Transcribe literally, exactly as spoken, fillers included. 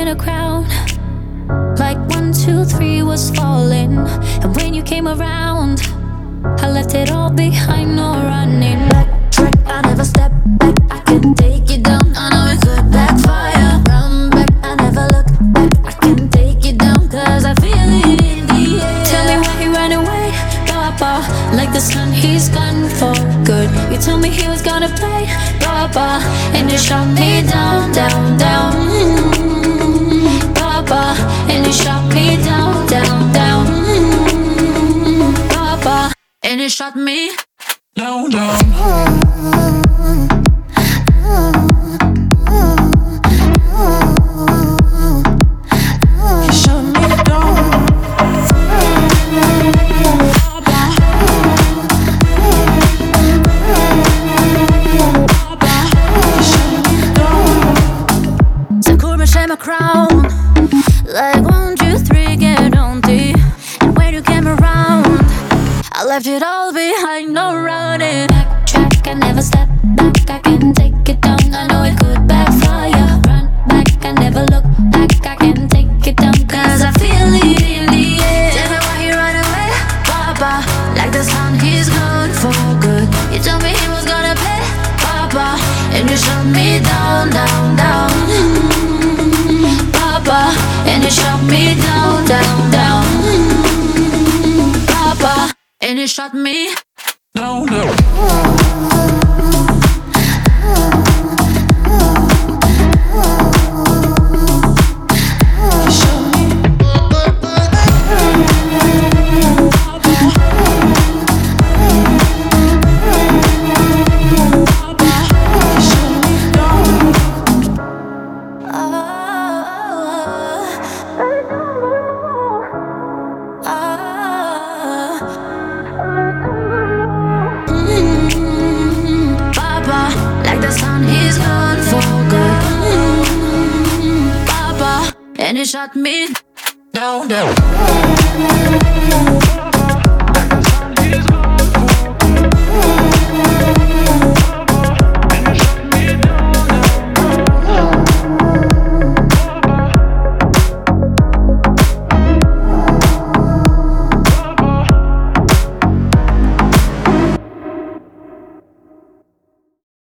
in a crowd, like one, two, three was falling. And when you came around, I left it all behind, no running. Backtrack, I never step back. I can take you down, I know it could backfire. Run back, I never look back. I can take you down, cause I feel it in the air. Tell me why he ran away, Papa. Like the sun, he's gone for good. You told me he was gonna play, Papa, and you shot me down, down, down. Mm-hmm. Papa, and you shot me down, down, down. Mm-hmm. Papa, and you shot me down, down. My crown, like one, two, three, get on deep. And when you came around, I left it all behind, no running. Backtrack, I never step back. I can take it down, I know it could backfire. Run back, I never look back. I can take it down, cause I feel it in the air. Tell me why he ran away, Papa. Like the sun, he's gone for good. You told me he was gonna play, Papa, and you shot me down, down, down. Papa, and you shot me down, down, down. Mm-hmm. Papa, and you shot me down, down. And he shot me down, down.